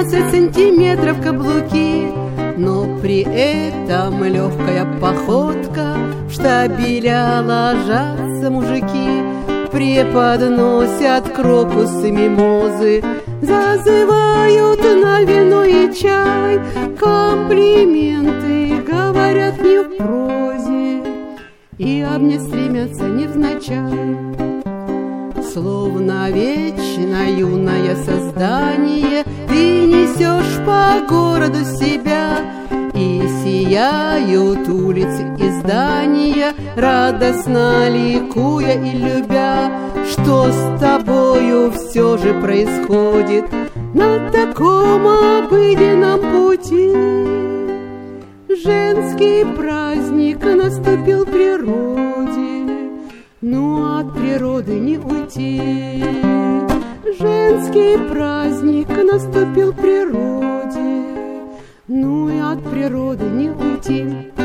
30 сантиметров каблуки, но при этом легкая походка, в штабеля ложатся мужики, преподносят крокусы, мимозы, зазывают на вино и чай, комплименты говорят не в прозе и обнять стремятся невзначай. Словно вечно юное создание, ты несешь по городу себя, и сияют улицы и здания, радостно ликуя и любя. Что с тобою все же происходит на таком обыденном пути? Женский праздник наступил в природе, но от природы не уйти. Женский праздник наступил в природе, ну и от природы не уйти.